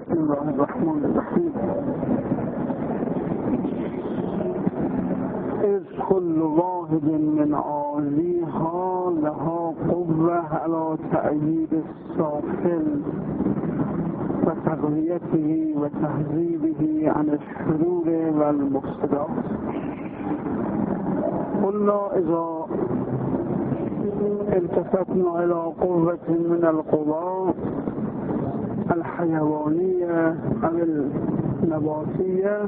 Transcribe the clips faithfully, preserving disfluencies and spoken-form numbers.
بسم الله الرحمن الرحيم. إذ كل واحد من عاليها لها قوة على تأييد السافل وتقويته وتهذيبه عن الشرور والمفسدات. قلنا إذا التفتنا إلى قوة من القوى الحيوانية أو النباتية،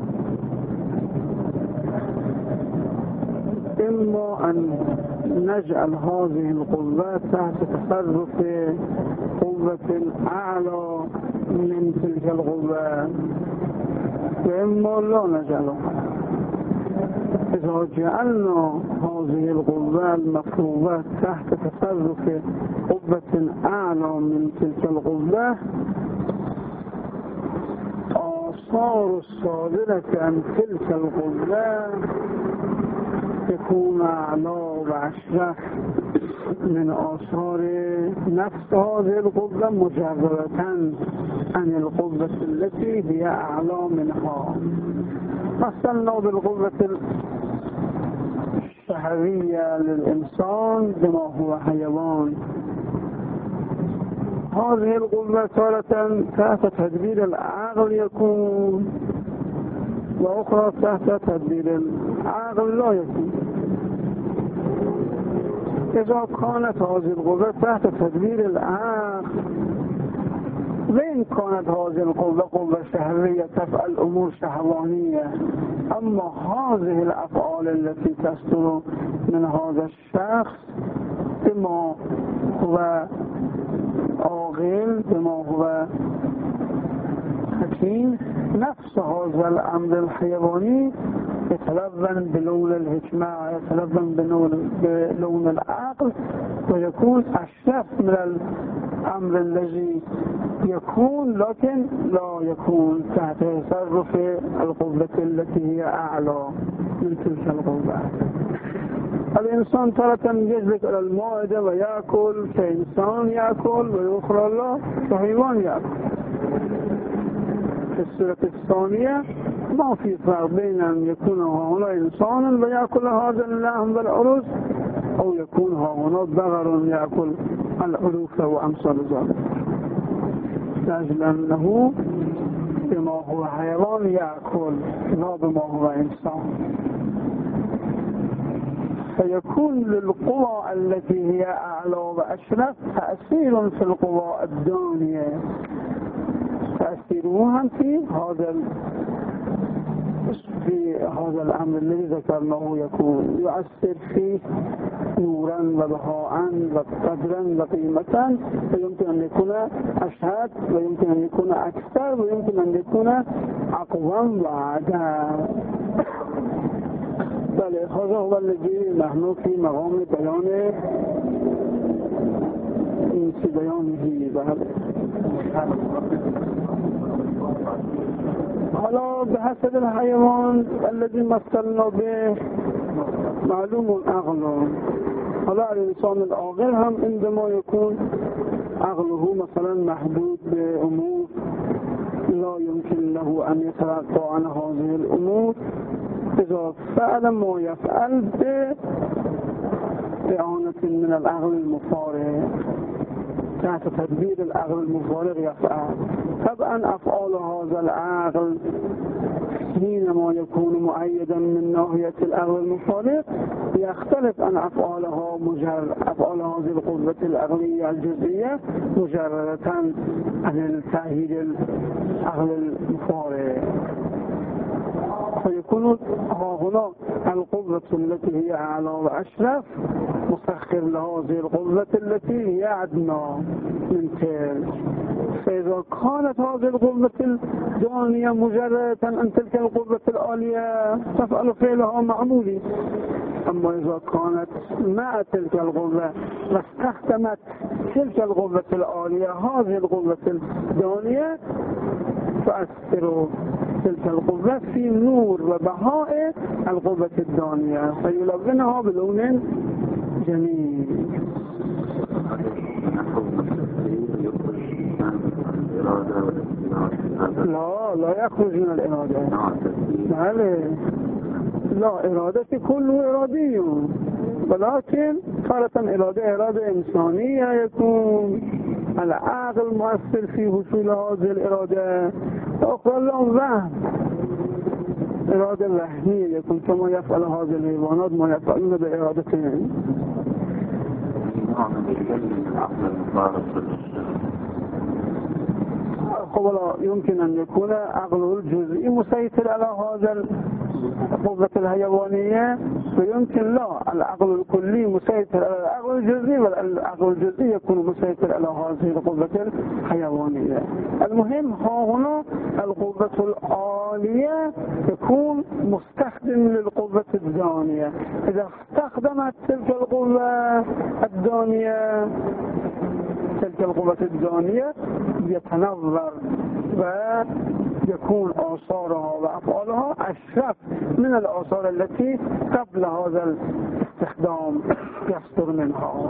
إما أن نجعل هذه القوة تحت تصرف قوة أعلى من تلك القوة، وإما لا نجعلها. إذا جعلنا هذه القوة المفروضة تحت تصرف قوة أعلى من تلك القوة، آثار الصادرة عن تلك القوة تكون أعلى وأشرف من آثار نفس هذه القوة مجردة عن القوة التي هي أعلى منها. مثلنا بالقوة الشهوية للإنسان بما هو حيوان. هذه القوة تارة تحت تدبير العقل يكون، وأخرى تحت تدبير العقل لا يكون. إذا كانت هذه القوة تحت تدبير العقل، وإن كانت هذه القوة قوة شهوية تفعل أمور شهوانية، أما هذه الأفعال التي تصدر من هذا الشخص بما هو عاقل، بما هو حكيم، نفس هذا الأمر الحيواني يتلون بلون الحكمة، يتلون بلون العقل، ويكون أشرف من الأمر الذي يكون، لكن لا يكون تحت تصرف القوة التي هي أعلى من تلك القوة. الإنسان تارة يجلس على المائدة ويأكل كإنسان يأكل، ويخرى لا كحيوان يأكل. في السورة الثانية ما في فرق بين أن يكون هنا إنسان ويأكل هذا اللحم والعروس، أو يكون هنا بغر يأكل العروس وأمثال ذلك، لأجل أنه بما هو حيوان يأكل لا بما هو إنسان. فيكون للقوى التي هي أعلى وأشرف تأثير في القوى الدنيا، تأثيرها في هذا في هذا الأمر الذي ذكرناه، يكون يؤثر فيه نورا وبهاء وقدرا وقيمة، ويمكن أن يكون أشهد، ويمكن أن يكون أكثر، ويمكن أن يكون أقوى وأعدى. بل هذا هو الذي نحن في مقام بيان في بيانه. حالا بحسب الحيوان الذي مثلنا به معلوم عقله. حالا الإنسان العاقل هم عندما يكون عقله مثلا محدود بأمور لا يمكن له أن يترقى عن هذه الأمور، إذا فعل ما يفعل بإعانة من العقل المفارق، تحت تدبير العقل المفارق يفعل. طبعا أفعال هذا العقل حينما يكون مؤيدا من ناحية العقل المفارق يختلف عن أفعالها مجرد أفعال هذه القوة العقلية الجزئية مجردة عن تأييد العقل المفارق. فيكون هنا القوة التي هي أعلى وأشرف مسخر لهذه القوة التي هي أدنى من تلك. فإذا كانت هذه القوة الدانية مجردة عن تلك القوة العالية تفعل فعلها معمولي، أما إذا كانت مع تلك القوة واستخدمت تلك القوة العالية هذه القوة الدانية تؤثر تلك القوة في نور وبهاء القوة الدانية فيلونها بلون جميل. الإرادة والاختيار لا لا يخرج من الإرادة. بله لا، إرادة كله إرادي، ولكن تارة إرادة إرادة إنسانية يكون العقل مؤثر في حصول هذه الإرادة، وأخرى لهم وهم إرادة وهمية يكون كما يفعل هذه الحيوانات ما يفعلون بإرادتهم. قبل يمكن أن يكون عقله الجزئي مسيطر على هذا القوة الحيوانية، ويمكن لا، العقل الكلي مسيطر على العقل الجزئي، والعقل الجزئي يكون مسيطر على هذه القوة الحيوانية. المهم هنا القوة العالية تكون مستخدم للقوة الدانية. إذا استخدمت تلك القوة الدانية تلك القوة الدانية يتنظر ويكون آثارها وأفعالها أشرف من الآثار التي قبل هذا الاستخدام يصدر منها.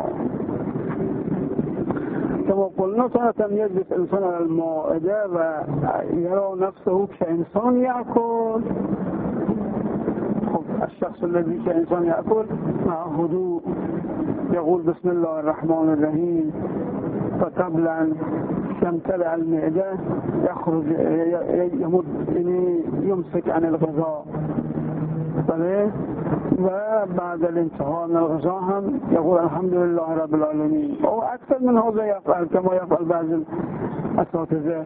كما قلنا سنة يجلس الإنسان على المائدة ويرى نفسه كإنسان يأكل. الشخص الذي كإنسان يأكل مع هدوء يقول بسم الله الرحمن الرحيم، فقبل أن يمتلئ المعدة يخرج يمد يمسك عن الغذاء، وبعد الانتهاء من الغذاء هم يقول الحمد لله رب العالمين، أو أكثر من هذا يفعل كما يفعل بعض الأساتذة.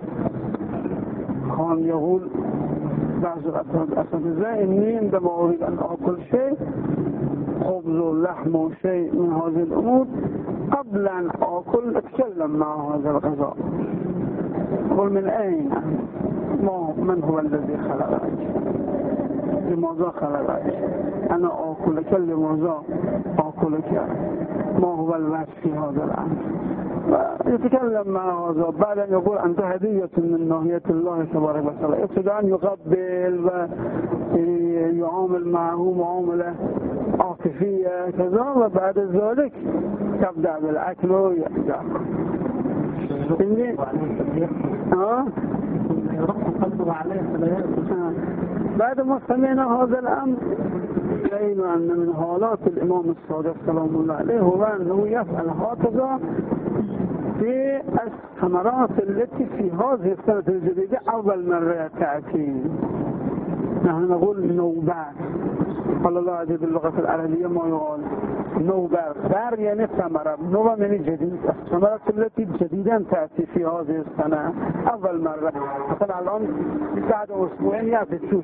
كان يقول بعض الأساتذة إني عندما أريد أن أكل شيء خبز ولحم وشيء من هذه الأمور قبل أن أكل أتكلم مع هذا الغذاء، أقول من أين، ما من هو الذي خلقك، لماذا خلقك، أنا أكل أكلم ماذا أكلك، ما هو الوجه في هذا الأمر، يتكلم مع هذا. بعد أن يقول أنت هدية من ناحية الله تبارك وتعالى، ابتداء يقبل ويعامل معه معاملة عاطفية كذا، وبعد ذلك يبدأ بالأكل ويأكل. إني ها يرق قلبه عليه فلا يأكل. بعد ما سمعنا هذا الأمر رأينا أن من حالات الإمام الصادق سلام الله عليه هو أنه يفعل هكذا في الثمرات التي في هذه السنة الجديدة أول مرة تأتي. نحن نقول نوبات، قال الله عز باللغة العربية ما يقال نوبات، بار يعني ثمرة، نوبة يعني جديد، الثمرات التي جديدا تأتي في هذه السنة أول مرة. مثلا الآن بعد أسبوعين يأتي توت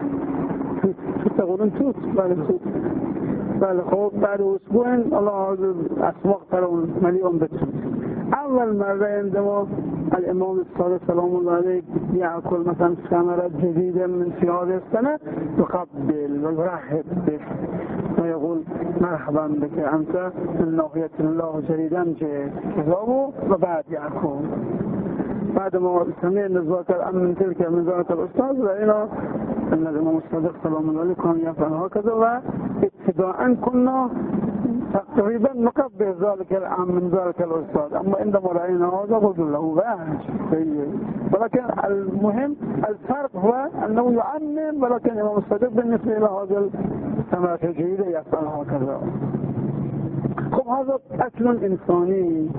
توت تقولون توت بعد توت بله خوب بعد أسبوعين الله أسواق ترون مليون بتوت. أول مرة عندما الإمام الصادق سلام الله عليه يأكل مثلا ثمرة جديدة من في هذه السنة يقبل ويرحب به ويقول مرحبا بك أنت من ناحية الله جديدا جئت كذابه، وبعد يأكل. بعد ما سمعنا ذلك الأمر من تلك من ذلك الأستاذ رأينا أن الإمام الصادق سلام الله عليه كان يفعل هكذا، وابتداء كنا تقريبا نقبل ذلك الأمر من ذلك الأستاذ. أما عندما رأينا هذا قلت له واحد، ولكن المهم الفرق هو أنه يعمم، ولكن الإمام الصادق بالنسبة إلى هذا الثمرة الجيدة يفعل هكذا. خب هذا أكل إنساني.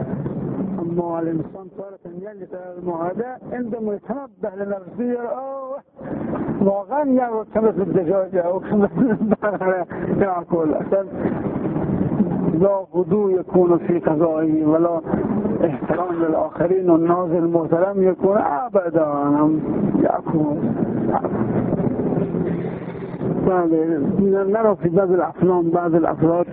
أما الإنسان صارت يجلس على المعادة عندما يتنبه لنفسه أوه واقعا يأكل خمس الدجاجة أو خمس البقرة يأكل، أصلا لا هدوء يكون في قضائه ولا احترام للآخرين والناس المحترم يكون أبدا يأكل. نرى في بعض الأفلام بعض الأفراد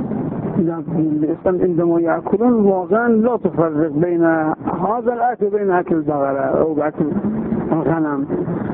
عندما يأكلون واقعا لا تفرق بين هذا الأكل وبين أكل البقرة أو أكل الغنم.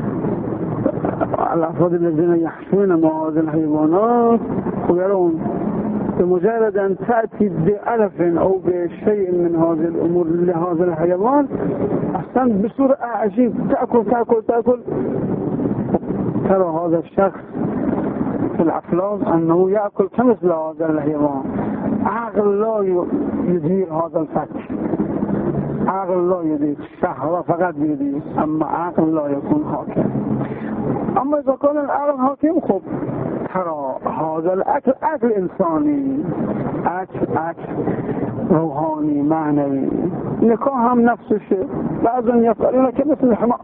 الأفراد الذين يحشون مع هذه الحيوانات ويرون بمجرد أن تأتي بألف أو بشيء من هذه الأمور لهذا الحيوان أصلا بسرعة عجيب تأكل تأكل تأكل. ترى هذا الشخص في الأفلام أنه يأكل كمثل هذا الحيوان، عقل لا يدير هذا الفك، عقل لا يدید، شهوة فقط يدید، اما عقل لا يكون حاكم. اما اذا كان العقل حاكم خب ترى هذا الاكل اكل انساني، اكل اكل روحاني معنوي. نکاح هم نفس الشيء، بعضا يفعلون كمثل الحمار.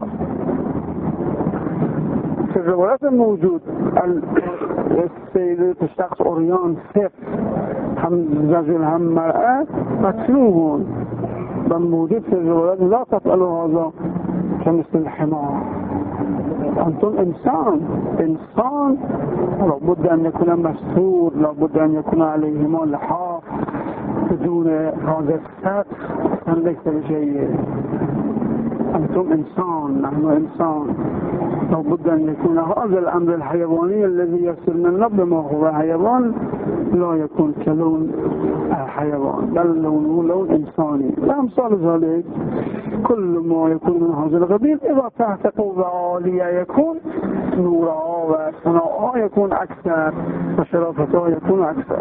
في الروايات الموجود السيدة الشخص أريان سف هم رجل هم مرأة مطلوبون، موجود في الروايات لا تفعلوا هذا كمثل الحمار. أنتم إنسان، إنسان لابد أن يكون مستور، لابد أن يكون عليهما لحاف. بدون هذا السقف ليس بشيء. أنتم إنسان، نحن إنسان، لابد أن يكون هذا الأمر الحيواني الذي يصل من رب ما هو حيوان لا يكون كلون حيوان، بل لونه لون إنساني. وأمثال ذلك كل ما يكون من هذا القبيل إذا تحت قوة عالية يكون نورها وصناعها يكون أكثر وشرافتها يكون أكثر.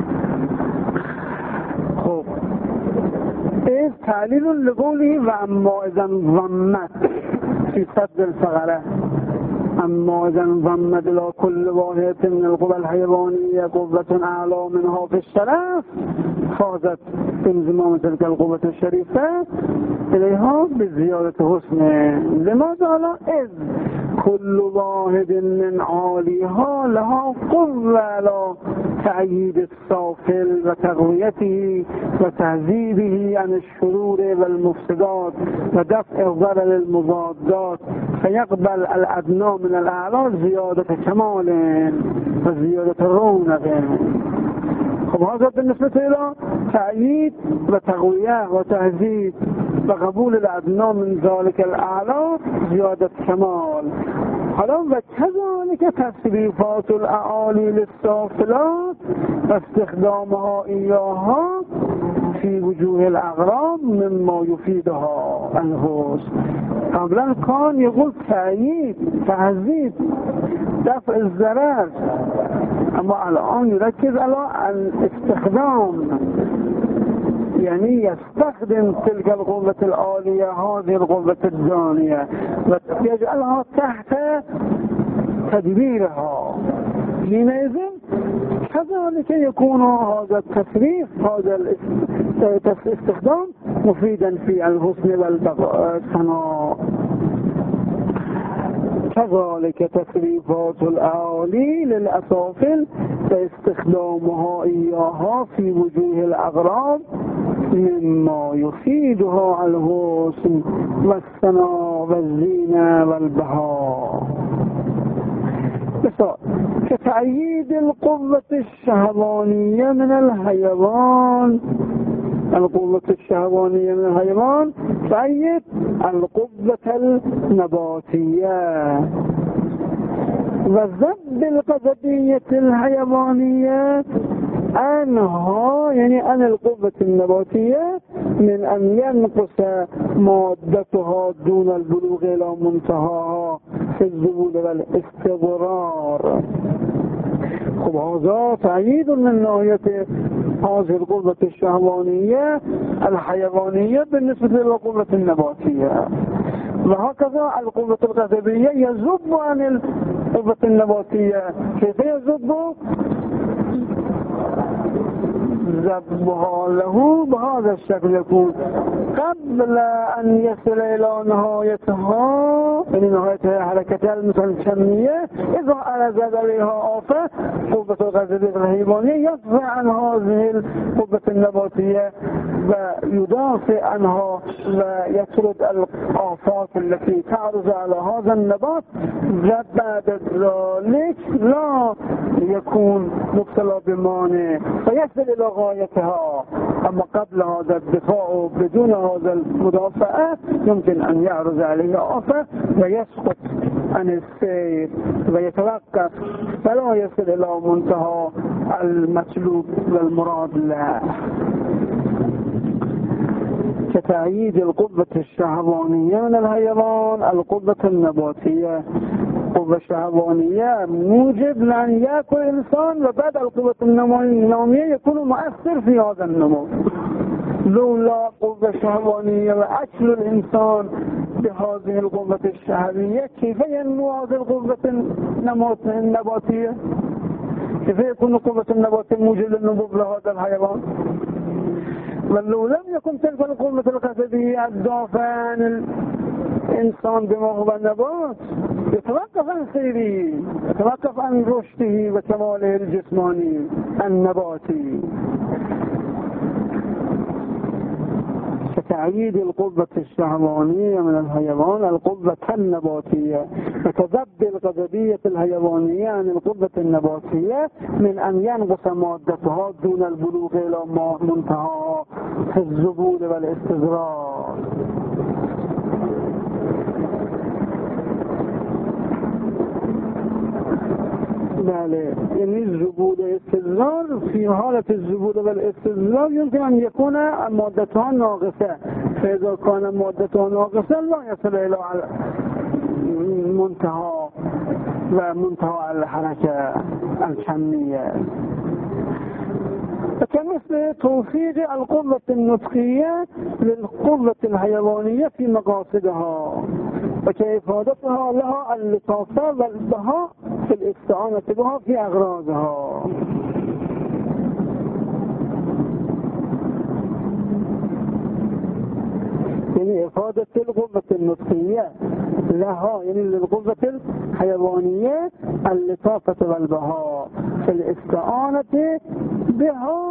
خب إذ تعليل لقوله وأما إذا ضمت في صد الفقرة، أما إذا ضمت إلى كل واحد من القوى الحيوانية قوة أعلى منها في الشرف فازت بانضمام تلك القوة الشريفة إليها بزيادة حسن. لماذا لا؟ إذ كل واحد من عاليها لها قوة على تأييد السافل وتقويته وتهذيبه عن الشرور والمفسدات ودفع ضرر المضادات، فيقبل الأدنى من الأعلى زيادة كمال وزيادة رونق. خب هذا بالنسبة إلى تأييد وتقوية وتهذيب وقبول الأدنى من ذلك الأعلى زيادة كمال. حالا وكذلك تصريفات الأعالي للسافلات واستخدامها إياها في وجوه الأغراب مما يفيدها الحسن. قبلا كان يقول تأييد تهذيب دفع الضرر، أما الآن يركز على الاستخدام، يعني يستخدم تلك القوة العالية هذه القوة الدانية ويجعلها تحت تدبيرها. حينئذ كذلك يكون هذا التصريف هذا الاستخدام مفيدا في الحسن والثناء. كذلك تصريفات الأعالي للأسافل واستخدامها إياها في وجوه الأغراب مما يفيدها الحسن والثناء والزينة والبهاء. مثال كتأييد القوة الشهوانية من الحيوان، القوة الشهوانية من الحيوان تأيد القوة النباتية، وذب القذبية الحيوانية أنها يعني أن القوة النباتية من أن ينقص مادتها دون البلوغ إلى منتهاها في الذبول والاستقرار. خب هذا تأييد من ناحية هذه القوة الشهوانية الحيوانية بالنسبة للقوة النباتية. وهكذا القوة القذبية يذب عن القوة النباتية. كيف يذب؟ ذبها له بهذا الشكل يكون قبل أن يصل إلى نهايتها، يعني نهايتها حركتها المتنشمية. إذا أرزد عليها آفة قوة القذبية الحيوانية يدفع عن هذه القوة النباتية ويدافع عنها ويطرد الآفات التي تعرض على هذا النبات، وبعد ذلك لا يكون مبتلى بمانع فيصل إلى غايتها. أما قبل هذا الدفاع بدون هذا المدافعة يمكن أن يعرض عليه آفة ويسقط عن السير ويتوقف فلا يصل إلى منتهى المطلوب والمراد له. كتأييد القوة الشهوانية من الحيوان القوة النباتية. القوة الشهوانية موجب لأن يأكل الإنسان، وبعد القوة النموية يكون مؤثر في هذا النمو. لولا قوة شهوانية وأكل الإنسان بهذه القوة الشهوية كيف ينمو هذه القوة النباتية؟ كيف يكون قوة النبات موجب للنمو لهذا الحيوان؟ ولو لم يكن تلك القوة الجسدية الدافعة الإنسان بما هو النبات يتوقف عن سيره، يتوقف عن رشده وكماله الجسماني النباتي. كتعييد القوة الشهوانية من الحيوان القوة النباتية، وكذب الغضبية الحيوانية عن القوة النباتية من أن ينقص مادتها دون البلوغ إلى منتهى في الزبون والاستزراء. بله، یعنی زبود استدلال في حالة الزبود والاستدلال يمكن أن يكون مادتها ناقصة، فإذا كان مادتها ناقصة لا يصل إلى منتهى ومنتهى الحركة الكمية. كمثل توفيق القوة النطقية للقوة الحيوانية في مقاصدها وكإفادتها لها اللطافة والبهاء في الاستعانة بها في أغراضها. يعني إفادة القوة النطقية لها يعني للقوة الحيوانية اللطافة والبهاء في الاستعانة بها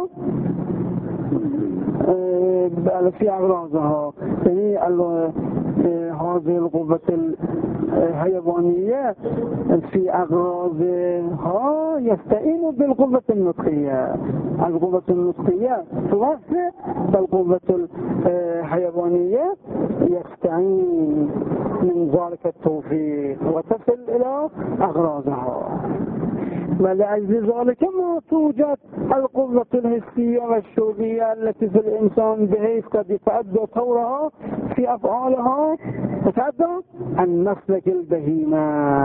في أغراضها. يعني هذه القوة الحيوانية في أغراضها يستعين بالقوة النطقية. القوة النطقية توفي بالقوة الحيوانية يستعين من ذلك التوفيق وتصل إلى أغراضها. ولأجل ذلك ما توجد القوة الحسية والشعورية التي في الإنسان بحيث قد يتعدى طورها في أفعالها تتعدى عن مسلك البهيمة،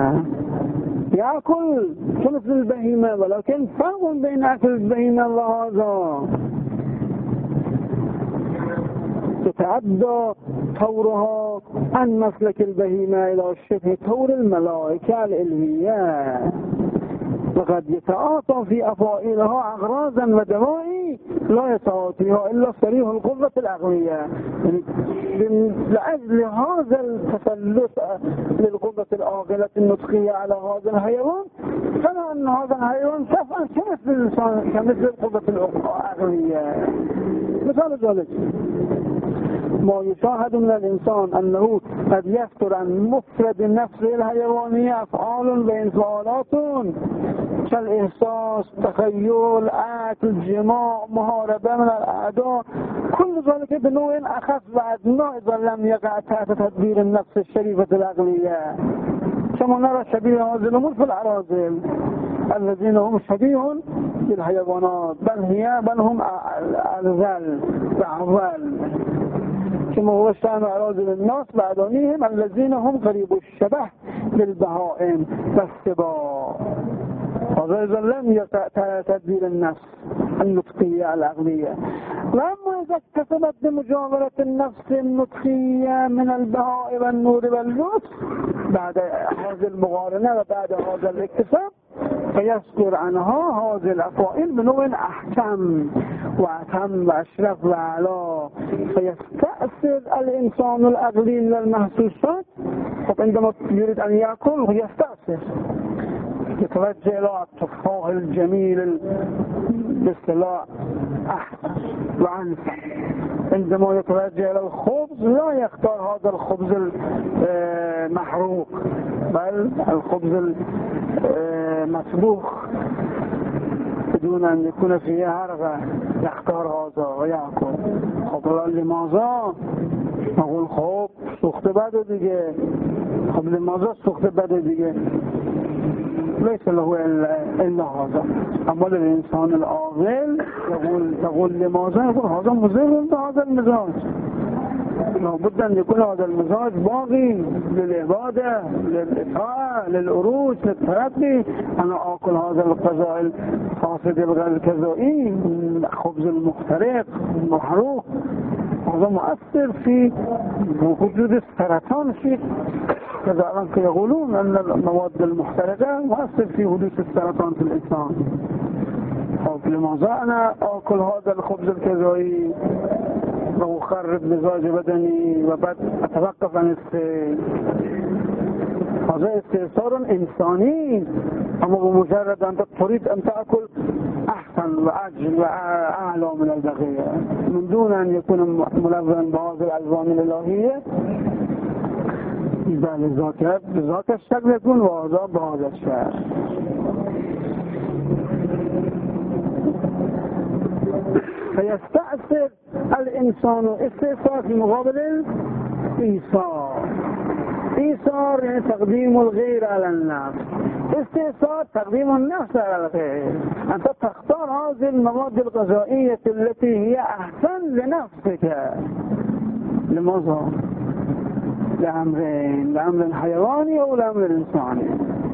يأكل كمثل البهيمة، ولكن فرق بين أكل البهيمة وهذا. تتعدى طورها عن مسلك البهيمة إلى شبه طور الملائكة الإلهية، وقد يتعاطى في أفعالها أغراضا ودوائي لا يتعاطيها إلا صريح القوة العقلية. لأجل هذا التسلط للقوة العاقلة النطقية على هذا الحيوان كما أن هذا الحيوان تفعل كمثل الإنسان كمثل القوة العقلية. مثال ذلك ما يشاهد من الإنسان أنه قد يفتر عن مفرد نفسه الحيوانية أفعال وانفعالات كالإحساس، تخيل، أكل، جماع، محاربة من الأعداء، كل ذلك بنوع أخف وأدنى إذا لم يقع تحت تدبير النفس الشريفة العقلية، كما نرى شبيه هذه الأمور في الأراذل الذين هم شبيه بالحيوانات، بل هي بل هم أرذل وأعذل، كما هو شأن أراذل الناس بعدانيهم الذين هم قريب الشبه بالبهائم والسباع. هذا إذا لم يقع تدبير النفس النطقية العقلية. لما إذا اكتسبت بمجاورة النفس النطقية من البهاء والنور واللطف بعد هذه المقارنة وبعد هذا الاكتساب فيذكر عنها هذه الأفعال بنوع أحكم وأتم وأشرف وأعلى، فيستأثر الإنسان العقلي من المحسوسات. فعندما يريد أن يأكل يستأثر، يتوجه إلى التفاح الجميل باصطلاح أحسن وأنفع. عندما يتوجه إلى الخبز لا يختار هذا الخبز المحروق بل الخبز المطبوخ بدون أن يكون فيه هرغة، يختار هذا ويأكل. خب لماذا؟ نقول خب سخت بده دیگه. خب لماذا سخت بده دیگه؟ ليس له إلا هذا. أما الإنسان العاقل يقول تقول لماذا؟ يقول هذا مضر بهذا المزاج، لابد أن يكون هذا المزاج باقي للعبادة، للإطاعة، للعروج، للتربي. أنا آكل هذا الغذاء الفاسد الغذائي، الخبز المخترق المحروق هذا مؤثر في وجود السرطان في كذا يقولون أن المواد المحترقة مؤثر في حدوث السرطان في الإنسان. لماذا أنا أكل هذا الخبز الكذائي وأخرب مزاج بدني وبعد أتوقف عن السير؟ هذا استئثار إنساني، أما بمجرد أن تريد أن تأكل أحسن وأجل وأعلى من البقية من دون أن يكون ملون بهذه الألوان الإلهية، بل بذات الشكل يكون وهذا بهذا الشكل. فيستأثر الإنسان استئثار في مقابل الإيثار. إيثار يعني تقديم الغير على النفس، استئثار تقديم النفس على الغير. أنت تختار هذه المواد الغذائية التي هي أحسن لنفسك. لماذا؟ لأمرين، لأمر حيواني أو لأمر إنساني.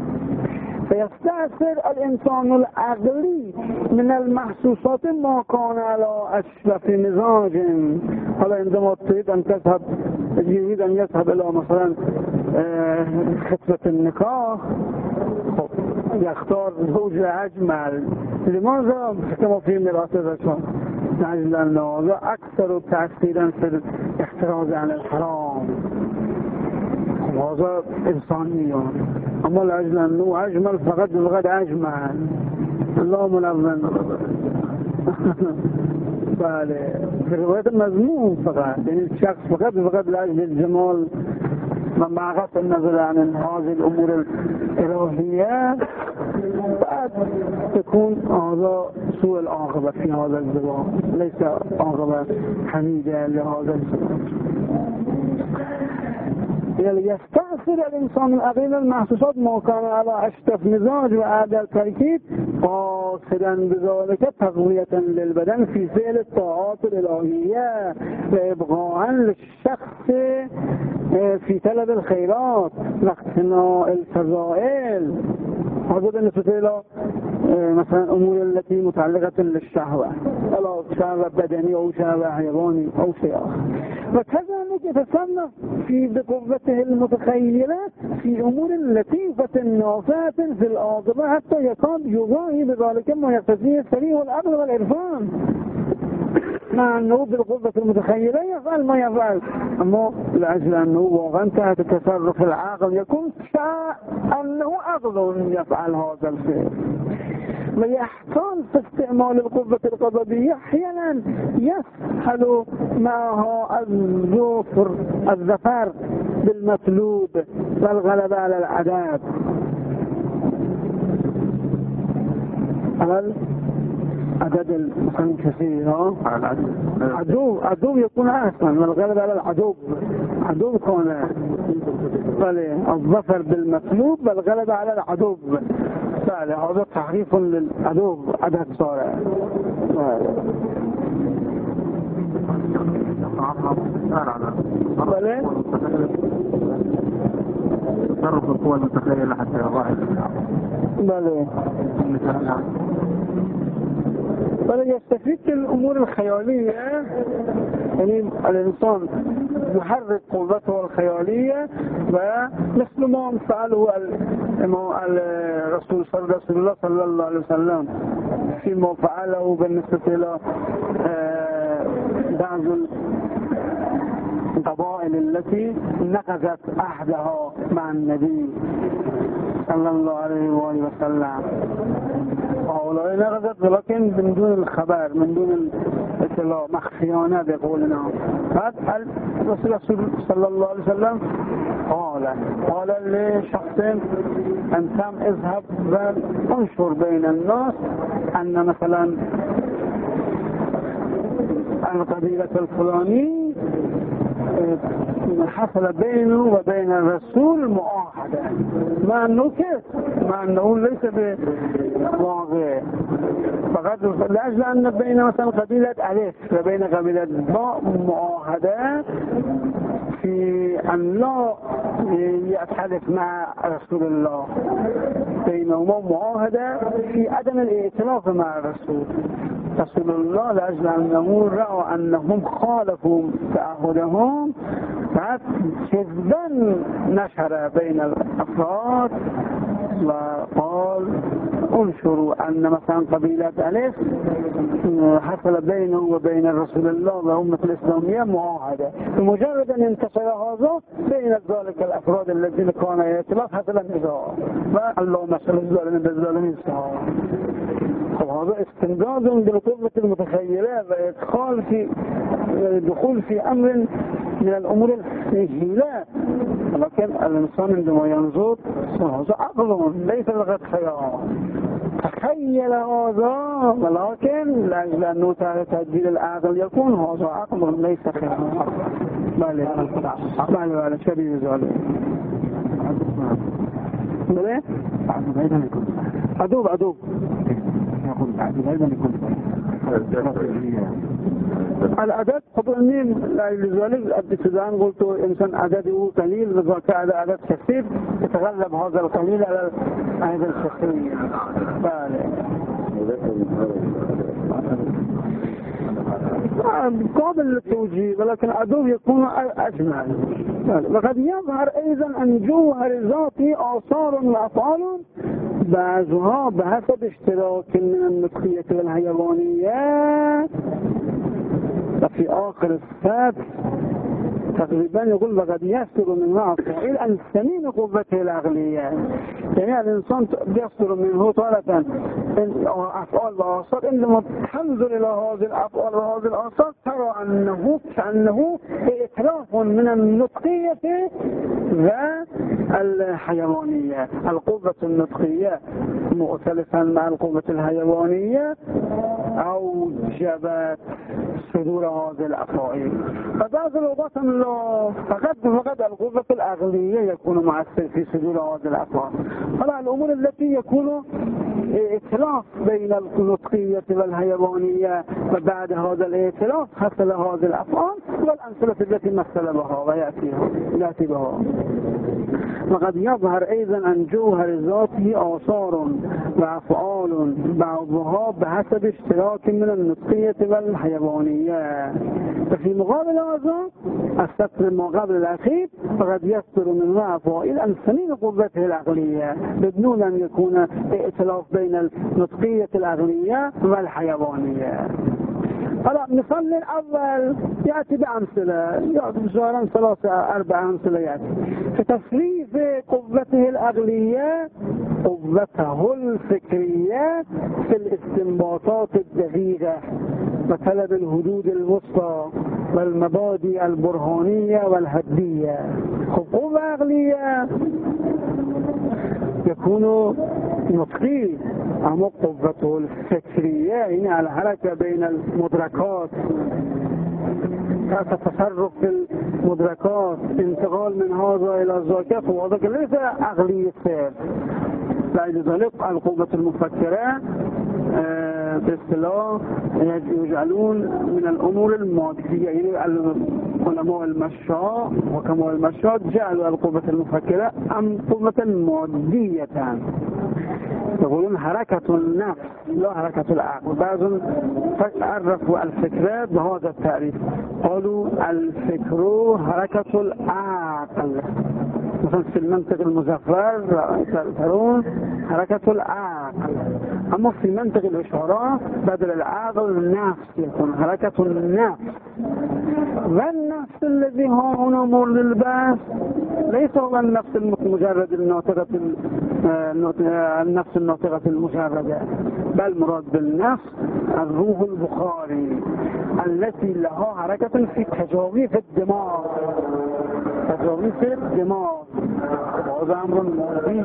فيستأثر الإنسان العقلي من المحسوسات ما كان على أشرف مزاج. هذا عندما تريد أن تذهب يريد أن يذهب إلى مثلا خطبة النكاح يختار زوج أجمل. لماذا؟ كما في ميراث الرسول نجد أن هذا أكثر تأثيرا في الاحتراز عن الحرام. هذا إنساني، أما الأجل أنه أجمل فقط فقط أجمل الله ملون. بله في رواية المذموم فقط، يعني الشخص فقط فقط لأجل الجمال مع غض النظر عن هذه الأمور الإلهية بعد تكون هذا سوء العاقبة في هذا الزواج، ليس عاقبة حميدة لهذا الزواج. يستأثر الإنسان العقيل المحسوسات ما كان على أشرف مزاج وأعدى التركيب قاصدا بذلك تقوية للبدن في فعل الطاعات الإلهية وإبقاء للشخص في طلب الخيرات واقتناء الفضائل. هذا بالنسبة إلى مثلا أمور التي متعلقة بالشهوة، أو شهوة بدني أو شهوة حيواني أو شيء آخر. وكذلك يتصنف في بقوته المتخيلة في أمور لطيفة نافعة في العاقبة حتى يكاد يضاهي بذلك ما يقتضيه السريع والعقل والعرفان، مع أنه بالقوة المتخيلة يفعل ما يفعل، أما لأجل أنه واقعا تحت تصرف العقل يكون شاء أنه عقل يفعل هذا الفعل. ويحتاج في استعمال القوة الغضبية أحيانا يسهل معها الظفر الظفر بالمطلوب والغلبة على العذاب. على عدد الإنسان كثير عدو عدو يكون أحسن والغلبة على العدو عدو كونه بله الظفر بالمطلوب والغلبة على العدو بله هذا تحريف للعدو عدد صار بله تصرف القوى المتخيلة حتى يضاعف بله بل يستفيد الأمور الخيالية، يعني الإنسان يحرك قوته الخيالية ومثل ما فعله الرسول صلى الله عليه وسلم فيما فعله بالنسبة إلى بعض القبائل التي نقضت عهدها مع النبي صلى الله عليه وآله وسلم. هؤلاء نقضت ولكن من دون الخبر من دون الاطلاع مخفيانه بقولنا. بعد الرسول صلى الله عليه وسلم قال قال لشخص أنتم اذهب وانشر بين الناس أن مثلا القبيلة الفلاني حصل بينه وبين الرسول معاهدة، مع أنه كيف؟ مع أنه ليس بواقع، فقط لأجل أن بين مثلا قبيلة ألف وبين قبيلة باء معاهدة في أن لا يتحدث مع رسول الله، بينهما معاهدة في عدم الائتلاف مع الرسول رسول الله لأجل أنه رأى أنهم خالفوا تعهدهم بعد كذبا نشر بين الأفراد وقال انشروا أن مثلا قبيلة ألف حصل بينه وبين الرسول الله والأمة الإسلامية معاهدة، بمجرد أن انتشر هذا بين ذلك الأفراد الذين كانوا يتلاف حصل النزاع والله مثل الظالمين بالظالمين سواء. هذا استمداد بالقوة المتخيلة وإدخال في دخول في أمر من الأمور السهلة، لكن الإنسان عندما ينظر هذا عقل ليس لغة خيال، تخيل هذا ولكن لأجل أنه تهديد العقل يكون هذا عقل ليس خيال. بله بله بله شبيه ذلك. بله عدوب عدوب العدد خطو أني لذلك ابتداء قلت إنسان عدده قليل وإذا كان عدد كثير يتغلب هذا القليل على هذا الكثير. قابل للتوجيه ولكن عدو يكون أجمل. وقد يظهر أيضا أن جوهر ذاتي آثار وأفعال بعضها بحسب اشتراك من النطقية والحيوانية. وفي آخر السطر تقريبا يقول وقد يصدر من معصائل أن سمين قوته العقلية، يعني الإنسان يصدر منه طالة أفعال وآثار، عندما تنظر إلى هذه الأفعال وهذه الآثار ترى أنه كأنه إتلاف من النطقية والحيوانية. القوة النطقية مؤتلفا مع القوة الحيوانية أوجبت صدور هذه الأفعال. فبعض الوقت فقط فقط القوة العقلية يكون مؤثر في صدور هذه الأفعال. فلا الأمور التي يكون ائتلاف بين النطقية والحيوانية وبعد هذا الائتلاف حصل هذه الأفعال والأمثلة التي مثل بها ويأتيها يأتي بها. وقد يظهر أيضا أن جوهر ذاته آثار وأفعال بعضها بحسب اشتراك من النطقية والحيوانية. ففي مقابل هذا السطر المقابل الأخير فقد يصدر من أفعال أن سمين قوته العقلية بدون أن يكون ائتلاف بين النطقية العقلية والحيوانية. هلا مثال الأول يأتي بأمثلة يأتي بشهرا ثلاثة أربع أمثلة يأتي في تصريف قوته العقلية قوته الفكرية في الاستنباطات الدقيقة وطلب الحدود الوسطى والمبادئ البرهانية والحدية. قوة عقلية يكون نطقي، أما قوته الفكرية يعني على حركة بين المدركات، تصرف في المدركات، انتقال من هذا إلى ذاك، وهذا ليس عقلية سير. لذلك القوة المفكرة باصطلاح يجعلون من الأمور المادية، يعني علماء المشاء وكما المشاء جعلوا القوة المفكرة أم قوة مادية، يقولون حركة النفس لا حركة العقل. بعضهم عرفوا الفكرة بهذا التعريف، قالوا الفكر حركة العقل، مثلا في المنطق المزفر ترون حركة العقل، أما في منطق الإشارة بدل العقل النفس يكون حركة النفس. والنفس الذي هو هنا مر للباس ليس هو النفس المجرد الناطقة النفس الناطقة المجردة، بل مراد بالنفس الروح البخاري التي لها حركة في تجاويف الدماغ، تجاويف الدماغ، وهذا أمر مادي.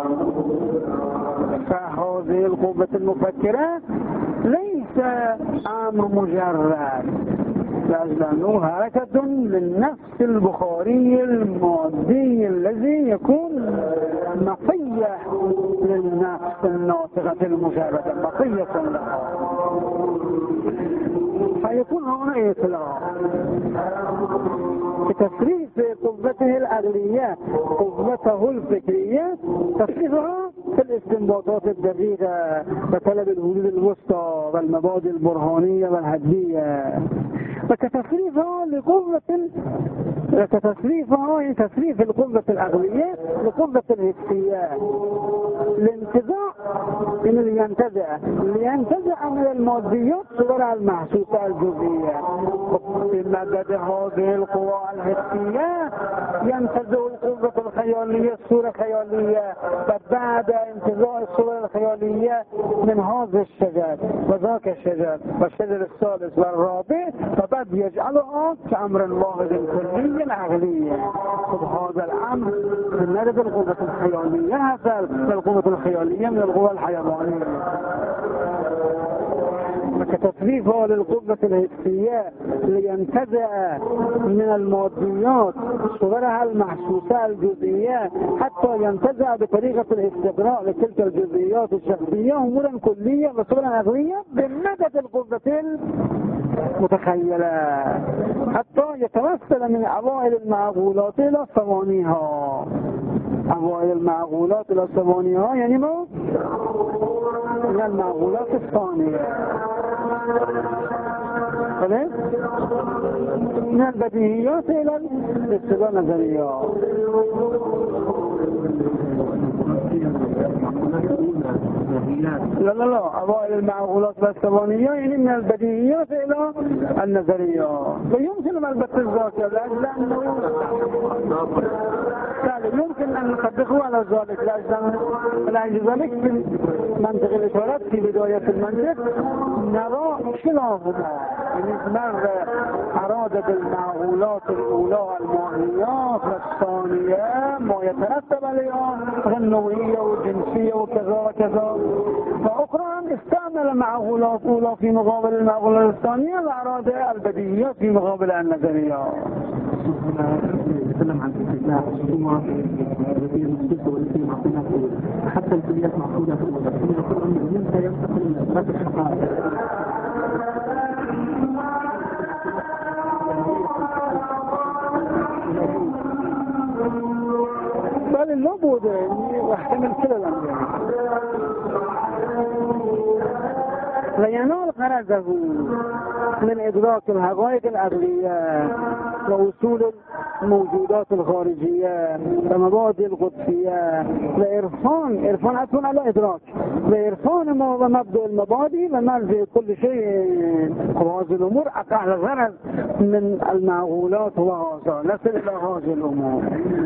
فهذه القوة المفكرة ليس أمر مجرد، لأنه حركة للنفس البخاري المادي الذي يكون مطية للنفس الناطقة المجردة، مطية لها، فيكون هنا إطلاق. بتصريف قوته العقلية قوته الفكرية تصريفها في الاستنباطات الدقيقة وطلب الحدود الوسطى والمبادئ البرهانية والهدية، وكتصريفها لقوة وكتصريفها يعني تصريف القوة العقلية لقوة الحسية الانتزاع من لينتزع لينتزع من الماديات صورها المحسوسة الجزئية. بمدد هذه القوى الحسية ينتزع القوة الخيالية الصورة الخيالية، وبعد انتزاع الصورة الخيالية من هذا الشجر وذاك الشجر والشجر الثالث والرابع، فبعد يجعلها كأمر واحد كلي العقلية. هذا الأمر من نرد القوة الخيالية هذا القوة الخيالية من القوة الحيوانية. كتصريفها للقوة الحسية لينتزع من الماديات صورها المحسوسة الجزئية حتى ينتزع بطريقة الاستقراء لتلك الجزئيات الشخصية أمورا كلية وصورا عقلية بمدد القوة المتخيلة حتى يتوصل من أوائل المعقولات إلى ثوانيها. أوائل المعقولات إلى ثوانيها يعني ما؟ من المعقولات الثانية خلاص؟ من البديهيات إلى الاستدلال النظريات. لا لا لا أوائل المعقولات والثوانية يعني من البديهيات إلى النظريات. ويمكن أن نبت الذاكرة لأنه يمكن أن نطبقه على ذلك لأجل ذلك في منطق الإشارات في بداية المنطق نرى خلافهما. يعني دماغ أراد بالمعقولات الأولى الماهيات والثانية ما يترتب عليها النوعية والجنسية وكذا وكذا، وأخرى استعمل معقولات أولى في مقابل المعقولات الثانية وأراد البديهيات في مقابل النظريات. نتكلم عن الاستثناء الخصومة التي المستثنى والتي معقولات حتى الكليات معقولة في الوضع ثم يقول أن ينتهي ينتقل إلى إدراك الحقائق. بل اللابد واحتمل كلا الأمر لينال غرضه من إدراك الحقائق العقلية وأصول الموجودات الخارجية ومبادئ القدسية وإرفان إرفان أكون على إدراك وإرفان ما ومبدأ المبادئ ومنزل كل شيء وهذه الأمور أقع الغرض من المعقولات وهذا نصل إلى هذه الأمور.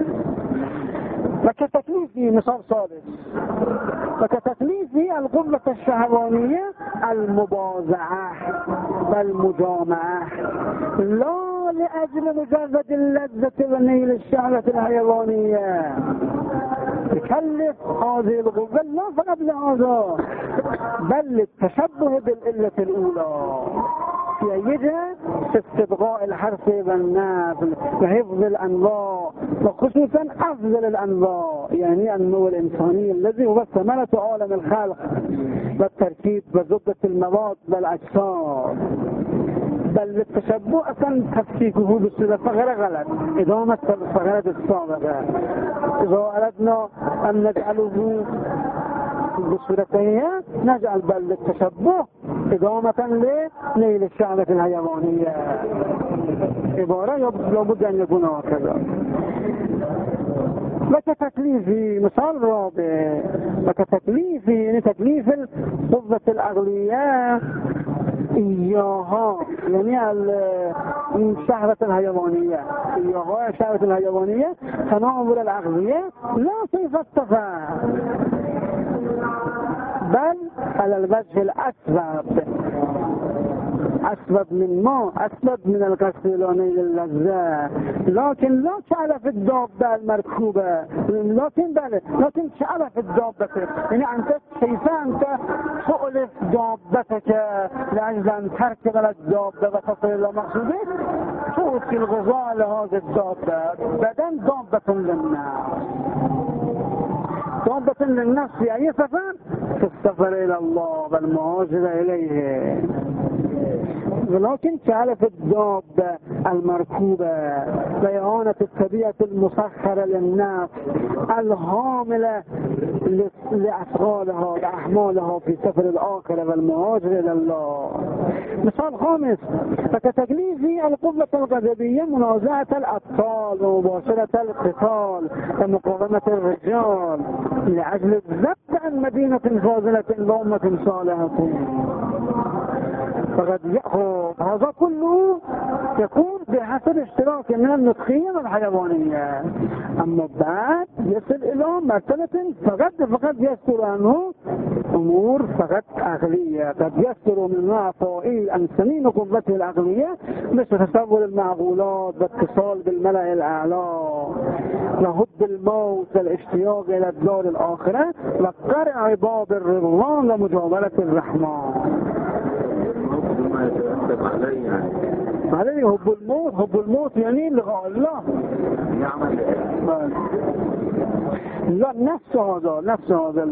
وكتكليفي مثال ثالث وكتكليفي القوة الشهوانية المبازعة والمجامعة لا لأجل مجرد اللذة ونيل الشهوة الحيوانية. تكلف هذه القوة لا فقط لهذا بل للتشبه بالإلة الأولى في أيدها في استبقاء الحرث والنسل وحفظ الأنواع وخصوصا أفضل الأنواع يعني النوع الإنساني الذي هو ثمرة عالم الخلق والتركيب وزبدة المواد والأجسام. بل للتشبه أصلا تفكيكه بالصورة فغير غلط إدامة فغيرة السابقة. إذا أردنا أن نجعله بصورتين نجعل بل للتشبه إدامة لنيل الشعبة الحيوانية. عبارة لابد أن يكون هكذا. وكتكليفي مثال رابع وكتكليفي يعني تكليف القوة العقلية إياها يعني الشهوة الحيوانية إياها الشهوة الحيوانية تناول العقلية لا كيف التفاعل بل على الوجه الأسباب أسباب من ما أسباب من القسلاني للذة لكن لا تعرف الدابة المركوبة لكن بل لكن تعرف الدابة يعني أنت كيف أنت تؤلف دابتك لأجل أن تركب الدابة وتصل إلى مقصودك توصي الغذاء لهذه الدابة بدن دابة للناس دابة للنفس في أي سفر؟ في السفر إلى الله والمهاجر إليه. ولكن فعل في الدابة المركوبة بإعانة الطبيعة المسخرة للنفس الهاملة لأثقالها لأحمالها في سفر الآخرة والمهاجر إلى الله. مثال خامس: فكتكليف القوة الغضبية منازعة الأبطال ومباشرة القتال ومقاومة الرجال لأجل الذب عن مدينة فاضلة لأمة صالحة. فقد يأخذ هذا كله يكون بحسب اشتراك من النطقية والحيوانية، أما بعد يصل إلى مرتبة فقد فقد يذكر عنه أمور فقط عقلية، قد يذكر من معطائي عن سمين قوته العقلية مثل تصور المعقولات واتصال بالملأ الأعلى وحب الموت والاشتياق إلى الدار الآخرة وقرع باب الرضوان ومجاورة الرحمن. عليه حب الموت، حب الموت يعني لقاء الله. لا نفس هذا نفس هذا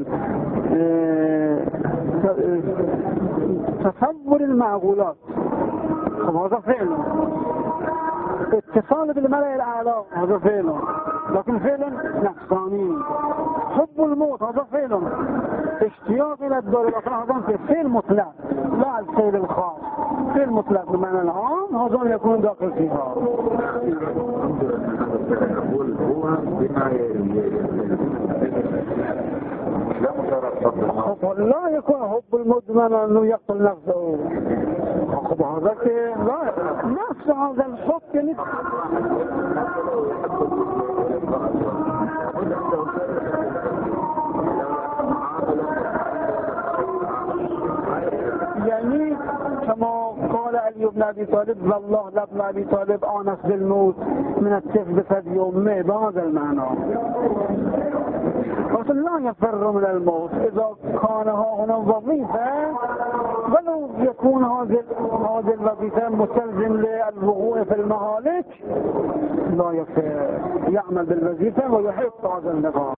تصور المعقولات هذا فعله، اتصال بالملأ الأعلى هذا فعله، لكن فعلا نفساني. حب الموت هذا فعلا، اشتياق إلى الدار الآخرة هذا فعل مطلق لا الفعل الخاص، فعل مطلق بمعنى العام هذا يكون داخل فيها. لا يكون حب المدمن أنه يقتل نفسه، هذا لا نفس هذا الحب يعني يعني كما قال علي بن ابي طالب والله لابن ابي طالب آنس بالموت من السيف بفد يومه، بهذا المعنى. لكن لا يفر من الموت اذا كان هنا وظيفه ولو يكون هذه هذه الوظيفه مستلزم للوقوع في المهالك لا يفر، يعمل بالوظيفه ويحق هذا النظام.